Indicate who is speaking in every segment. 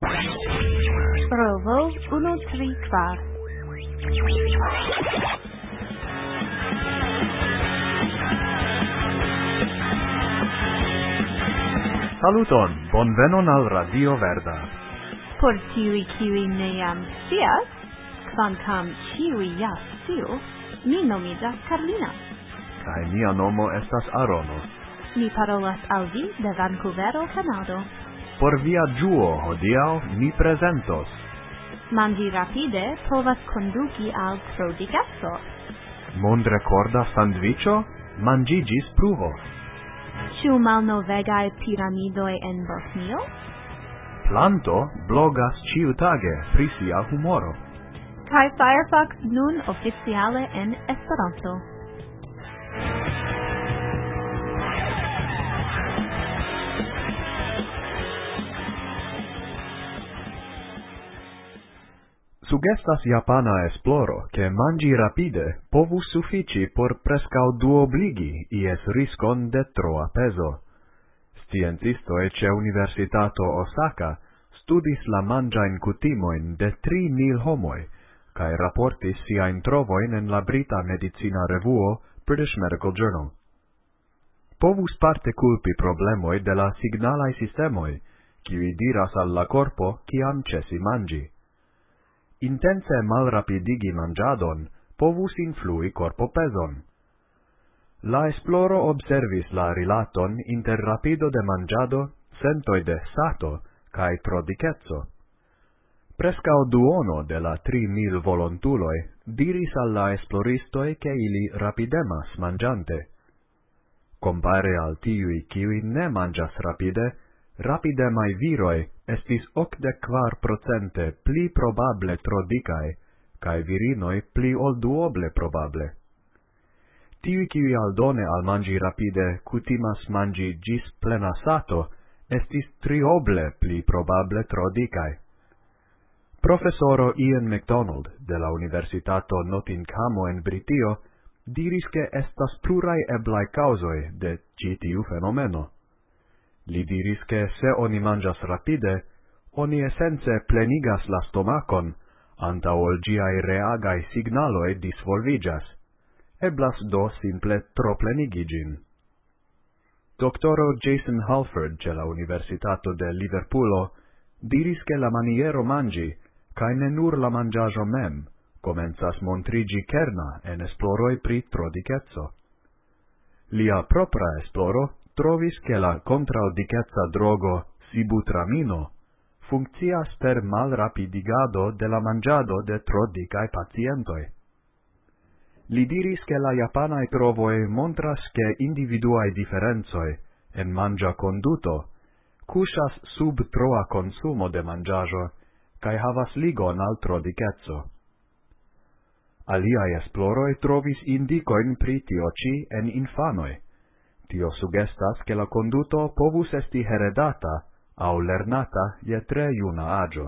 Speaker 1: Provo 1-3-4.
Speaker 2: Saluton, bonvenon al Radio Verda.
Speaker 1: Por tiui kiui ne jam scias, kvankam ĉiuj ja sciu, mi nomiĝas Carlina.
Speaker 2: Kaj mia nomo estas Arono.
Speaker 1: Mi parolas al vi de Vancouvero, Kanado.
Speaker 2: Por via ĝuo hodiaŭ mi prezentos.
Speaker 1: Manĝi rapide povas konduki al trodikeco.
Speaker 2: Mondrekorda sandviĉo manĝiĝis pruvo.
Speaker 1: Ĉu malnovegaj piramidoj en Bosnio?
Speaker 2: Planto blogas ĉiutage pri sia humoro.
Speaker 1: Kaj Firefox nun oficiale en Esperanto.
Speaker 2: Sugestas japana esploro, che mangi rapide povus suffici por prescau duobligi ies riskon de troa peso. Sciencistoi ce Universitato Osaka studis la mangiain cutimoin de 3.000 homoi, cae rapportis siain trovoin en la Brita Medicina Revuo British Medical Journal. Povus parte culpi problemoi de la signalai systemoi, qui diras al la corpo ciam cesi mangi. Intense malrapidigi mangiadon povus influi corpo peson. La esploro observis la rilaton inter rapido de mangiado, sentoi de sato, cae prodicezzo. Prescao duono de la 3.000 volontuloi diris al la esploristoi che ili rapidemas mangiante. Compare al tiui kiui ne mangias rapide, rapidemai viroi estis 84% pli probable trodicae, cae virinoi pli ol duoble probable. Tiui kiui aldone al mangi rapide cutimas mangi gis plena sato, estis trioble pli probable trodicae. Professoro Ian MacDonald de la Universitato Nottinghamo en Britio diris che estas plurai eblai causoi de citiu fenomeno. Li diris che se oni mangias rapide, oni essence plenigas la stomacon, anta ol giai reagai signaloi disvolvigas. Eblas do simple tro plenigigin. Doctoro Jason Halford de la Universitato de Liverpoolo diris che la maniero mangi, cae ne nur la mangiajo mem, comenzas montrigi kerna en esploroi pri trodicezzo. Lia propra esploro trovis che la contraudicezza drogo sibutramino funccias per malrapidigado de la mangiado de trodicae pacientoi. Li diris che la japanae trovoi montras che individuae differenzoi en mangia conduto cusas sub troa consumo de mangiajo cae havas ligon al trodicezzo. Aliae esploroi trovis indicoin pri tio ci en infanoi. Tio sugestas che la conduto povus esti heredata au lernata je tre juna agio.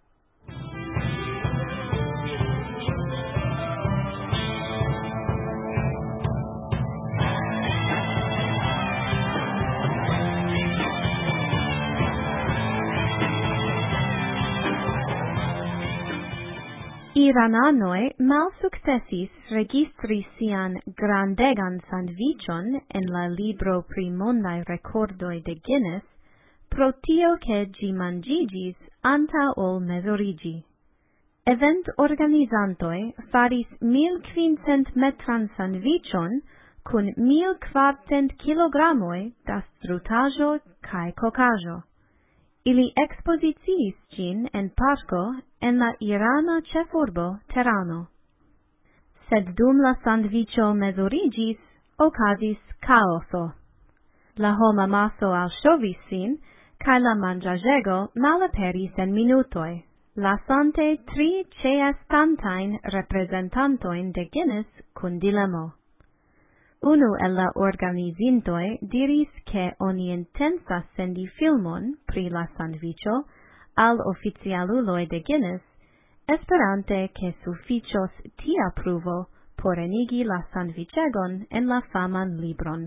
Speaker 1: Irananoi malsuccessis registri sian grandegan sandvicion en la libro pri mondai recordoi de Guinness pro tio che gi mangigis anta ol mesorigi. Event organizantoi faris 1500 metran sandvicion cun 1400 kilogramoi da strutajo cae cocajo. Ili expositiis gin en parco en la irana cefurbo Terano. Sed dum la sandvicio mesurigis, ocasis caoso. La homa maso alŝovis sin, cae la mangiaĵego malaperis en minutoi, lasante 3 ĉeestantajn reprezentantojn de Guinness kun dilemo. Unu el la organizintoi diris che oni intensas sendi filmon pri la sandvicio al oficialuloi de Guinness, esperante che sufficios tia pruvo por enigi la sandvicegon en la faman libron.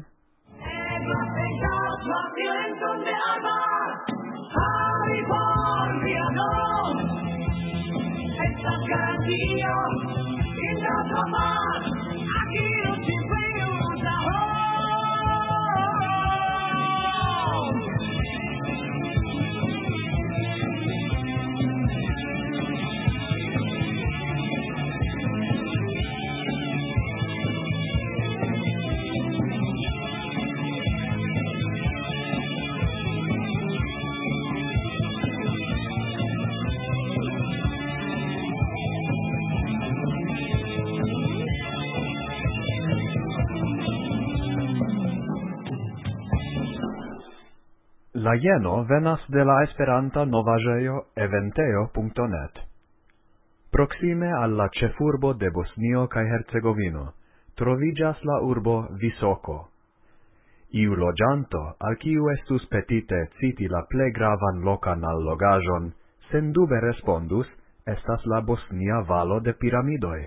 Speaker 2: La jeno venas de la esperanta novaĵejo eventeo.net. Proxime alla ĉefurbo de Bosnio kaj Hercegovino troviĝas la urbo Visoko. Iu loĝanto, al kiu estus petite citi la plej gravan lokan allogaĵon, sendube respondus, estas la Bosnia valo de piramidoj.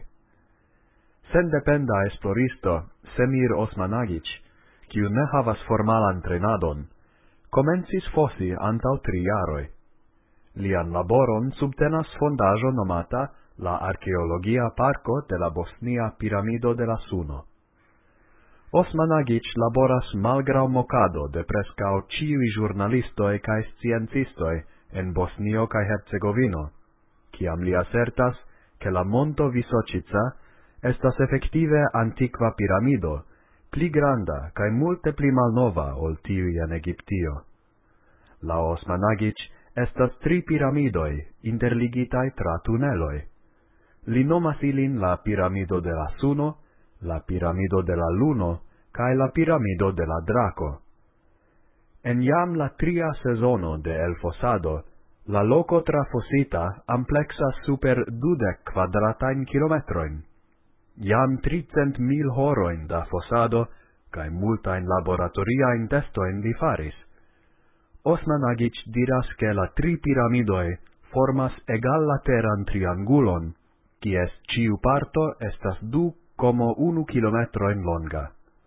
Speaker 2: Sendependa esploristo Semir Osmanagic, kiu ne havas formalan trejnadon, komencis fosi antaŭ 3 jaroj. Lian laboron subtenas fondaĵo nomata la Arkeologia Parko de la Bosnia Piramido de la Suno. Osmanagic laboras malgraŭ mokado de preskaŭ ĉiuj ĵurnalistoj kaj sciencistoj en Bosnio kaj Hercegovino, kiam li asertas, ke la monto Visočica estas efektive antikva piramido, pli granda kaj multe pli malnova ol tiuj en Egiptio. Laŭ Osmanagic estas 3 piramidoj interligitaj tra tuneloj. Li nomas ilin la piramido de la Suno, la piramido de la Luno kaj la piramido de la Drako. En jam la 3. sezono de elfosado, la loko trafosita ampleksas super 20 kvadratajn kilometrojn. Jam 300.000 horojn da fosado kaj multajn laboratoriajn testojn li faris. Osmanagic diras, ke la 3 piramidoj formas egallateran triangulon, kies ĉiu parto estas 2,1 kilometrojn longa.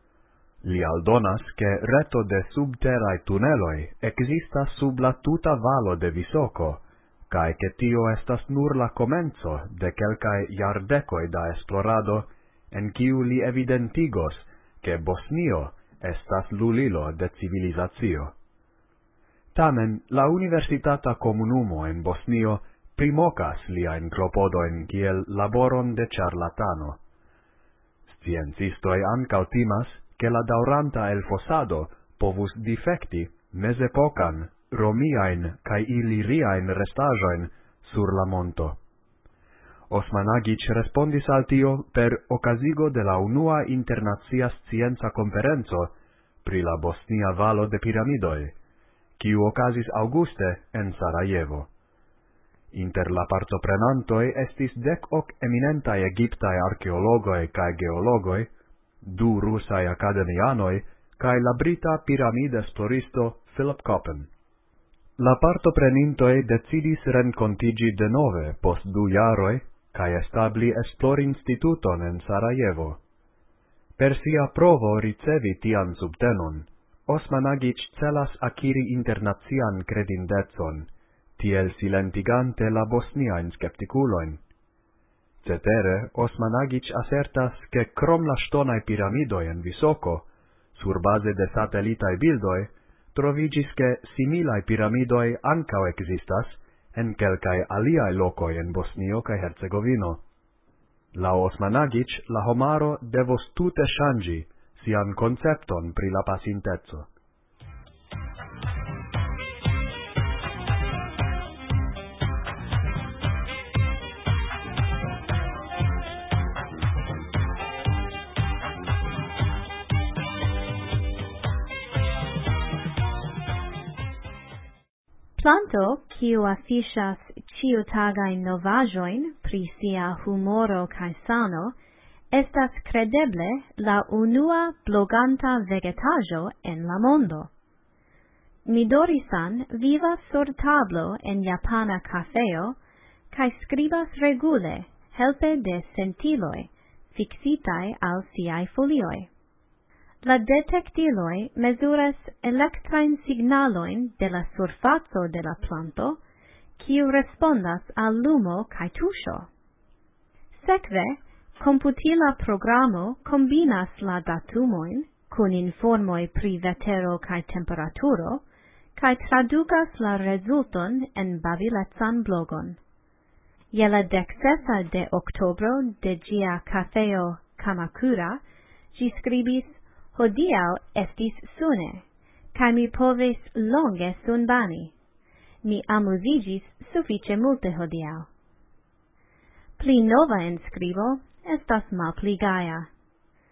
Speaker 2: Li aldonas, ke reto de subteraj tuneloj ekzistas sub la tuta valo de Visoko, kaj ke tio estas nur la komenco de kelkaj jardekoj da esplorado, en kiu li evidentigos, ke Bosnio estas lulilo de civilizacio. Tamen, la universitata komunumo en Bosnio primokas liajn klopodojn kiel laboron de ĉarlatano. Sciencistoj ankaŭ timas, ke la daŭranta elfosado povus difekti mezepokan, romiajn kaj iliriajn restaĵojn sur la monto. Osmanagic respondis al tio per okazigo de la unua internacia scienca konferenco pri la Bosnia valo de piramidoj, kiu okazis aŭguste en Sarajevo. Inter la partoprenantoj estis 10 eminentaj egiptaj arkeologoj kaj geologoj, 2 rusaj akademianoj kaj la brita piramid-esploristo Philip Coppen. La partoprenintoj decidis renkontiĝi denove post 2 jaroj kaj establi esplorinstituton en Sarajevo. Per sia provo ricevi tian subtenon, Osmanagic celas akiri internacian kredindecon, tiel silentigante la bosniajn skeptikulojn. Cetere, Osmanagic asertas, ke krom la ŝtonaj piramidoj en Visoko, surbaze de satelitaj bildoj, troviĝis, ke similaj piramidoj ankaŭ ekzistas en kelkaj aliaj lokoj en Bosnio kaj Hercegovino. Laŭ Osmanagic, la homaro devos tute ŝanĝi sian koncepton pri la pasinteco.
Speaker 1: Planto, kiu afiŝas ĉiutagajn novaĵojn pri sia humoro kaj sano, estas kredeble la unua bloganta vegetaĵo en la mondo. Midori-san vivas sur tablo en japana kafejo kaj skribas regule helpe de sentiloj fiksitaj al siaj folioj. La detektiloj mezuras elektrajn signalojn de la surfaco de la planto, kiu respondas al lumo kaj tuŝo. Sekve, komputila programo kombinas la datumojn kun informoj pri vetero kaj temperaturo, kaj tradukas la rezulton en babilecan blogon. Je la 16 de oktobro de ĝia kafejo Kamakura, ĝi skribis: Hodiaŭ estis sune, kaj mi povis longe sunbani. Mi amuziĝis sufiĉe multe hodiaŭ. Pli nova enskribo estas malpli gaja.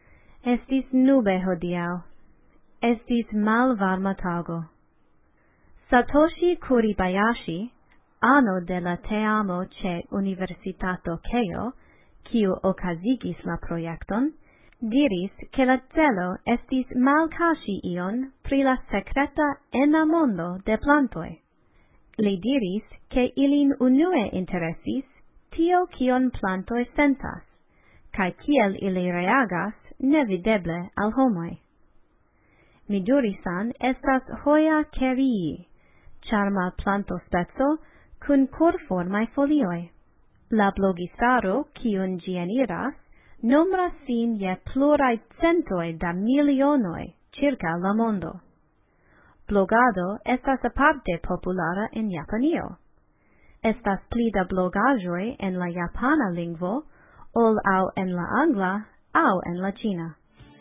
Speaker 1: Estis nube hodiaŭ. Estis malvarma tago. Satoshi Kuribayashi, ano de la teamo ce Universitato Keio, kiu okazigis la projekton, diris che la celo estis malkaŝi ion pri la sekreta ena mondo de plantoj. Li diris che ilin unue interesis tio kion plantoj sentas, kaj kiel ili reagas nevideble al homoj. Midori-san estas Hoya kerii, charma planto spezo kun korformaj folioj. La blogistaro, kiun ĝi eniras, nombras sin je pluraj centoj da milionoj circa la mondo. Blogado estas aparte populara en Japanio. Estas pli da blogaĵoj en la japana lingvo ol aŭ en la angla aŭ en la ĉina.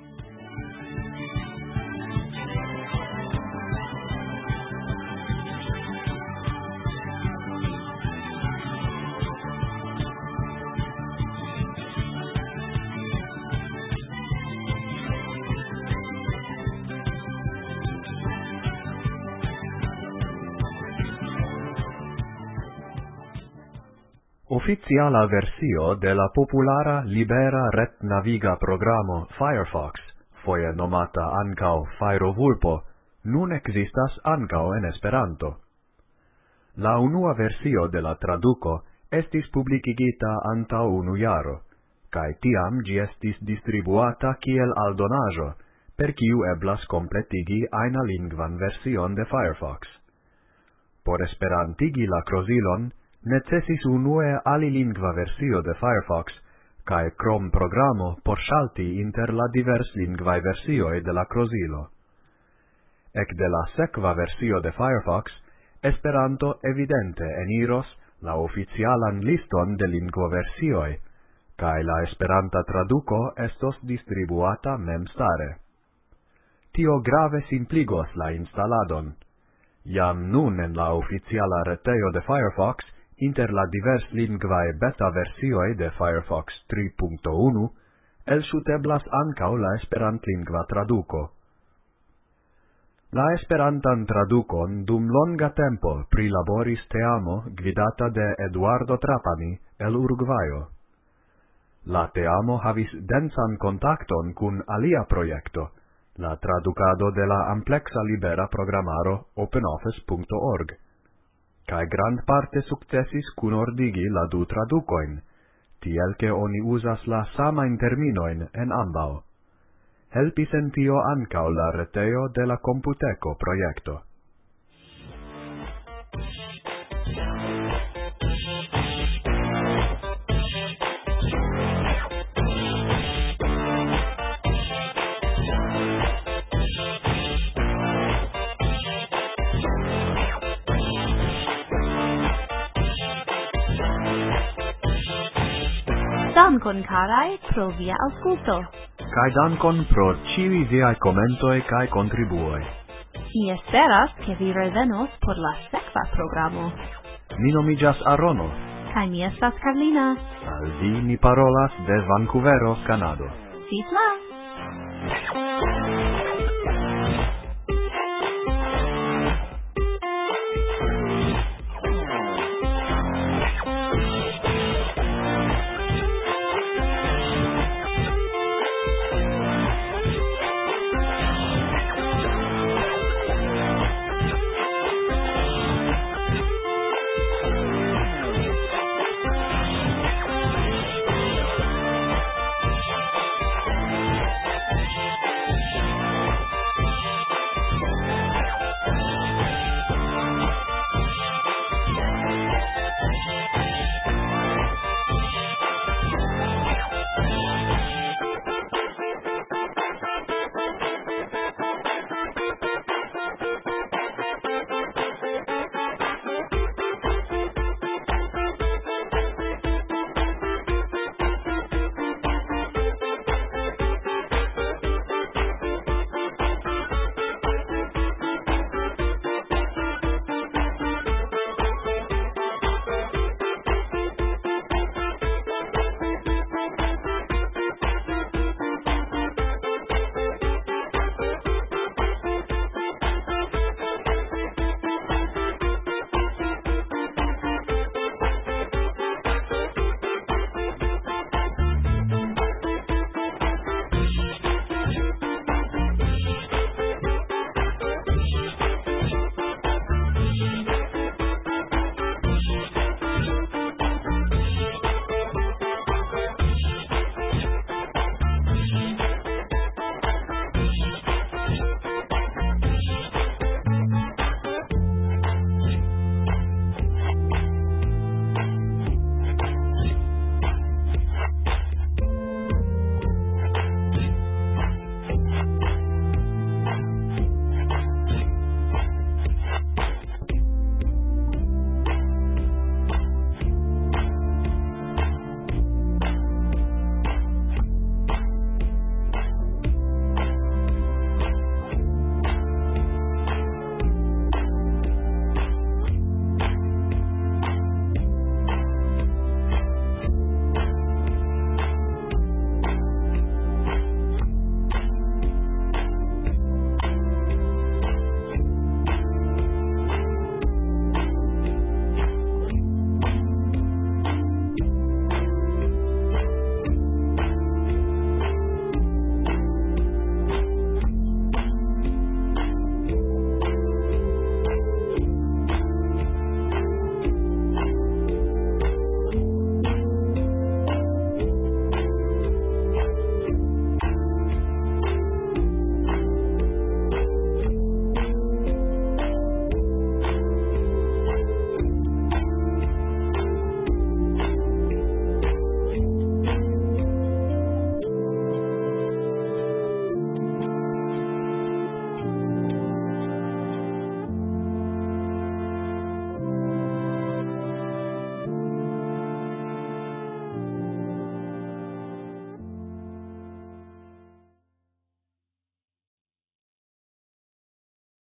Speaker 2: Oficiala versio de la populara libera retnaviga programo Firefox, foje nomata ancau Fajrovulpo, nun existas ancau en Esperanto. La unua versio de la traduco estis publicigita antau 1 jaro, cae tiam gi estis distribuata kiel aldonaĵo, per kiu eblas completigi aina lingvan version de Firefox. Por esperantigi la crozilon, necessis unue alilingva versio de Firefox, cae crom programo por salti inter la diverslingvae versioi de la crozilo. Ec de la sekva versio de Firefox, Esperanto evidente eniros la oficialan liston de lingvoversioi, cae la esperanta traduco estos distribuata memstare. Tio grave simpligos la instaladon. Jam nun en la oficiala retejo de Firefox, inter la diverslingvae beta versioi de Firefox 3.1, elŝuteblas ancau la esperantlingva traduco. La esperantan tradukon dum longa tempo prilaboris teamo gvidata de Eduardo Trapani el Uruguayo. La teamo havis densan kontakton kun alia projekto, la tradukado de la amplexa libera programaro OpenOffice.org, cae grand parte successis kunordigi la du traducoin, tiel che oni usas la samain terminoin en ambau. Helpis en tio ancau la reteo de la Computeco projekto.
Speaker 1: Dankon carai pro via aŭskulto.
Speaker 2: Kai dankon pro ĉiuj viaj komentoj kaj kontribuoj.
Speaker 1: Mi esperas ke vi revenos por la sekva programo.
Speaker 2: Mi nomiĝas Arono.
Speaker 1: Kaj mi estas Carlina.
Speaker 2: Al vi mi parolas de Vancouvero, Kanado.
Speaker 1: Ĝis la!